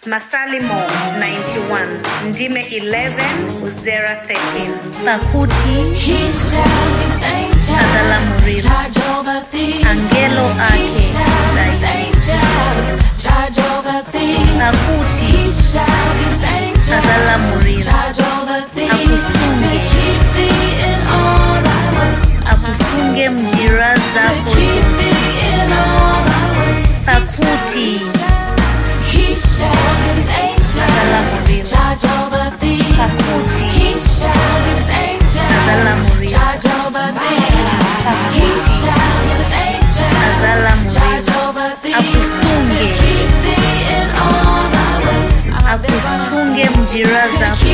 Masalimo 91, Ndime 11, Uzera 13. Pakuti, Adala Murilo, Angelo Ake, Pakuti, Adala Murilo, Akusunge mjira zako Pakuti, Adala Murilo, Pakuti, Adala Murilo, Adala Murilo, Akusunge mjira zako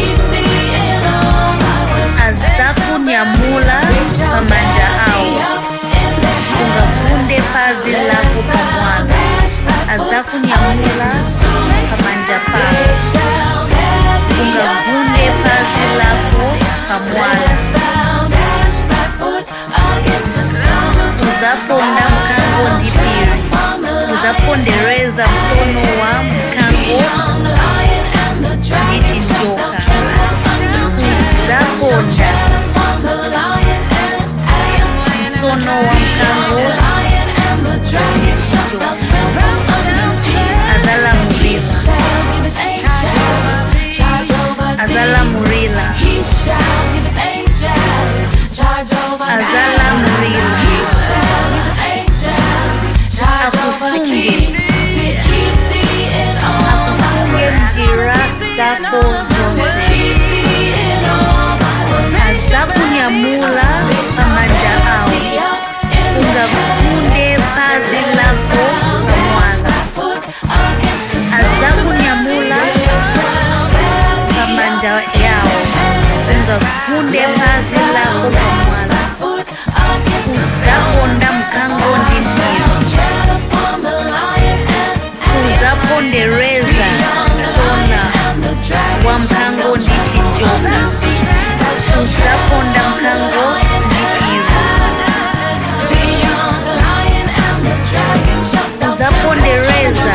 Azaku nyamula pamanja au Kungakunde pazi lako pamwana Azaku nyamula pamanja pa Kungakunde pazi lako pamwana Uzaponda mkango ndipiri Uzapondereza msono wa mkango ndichi njoka Uzaponda msono wa mkango ndichi njoka Azala Murila Azala Murila Azala Murila Akusunge mjira zako zote Azaku nyamula pamanja au Kungakunde pazi lako pamwana Azaku nyamula pamanja yao Kungakunde pazi lako pamwana Uzaponda mkango ndipiri Uzapondereza sona wa mkango ndichi njoka Uzaponda mkango ndipiri Uzapondereza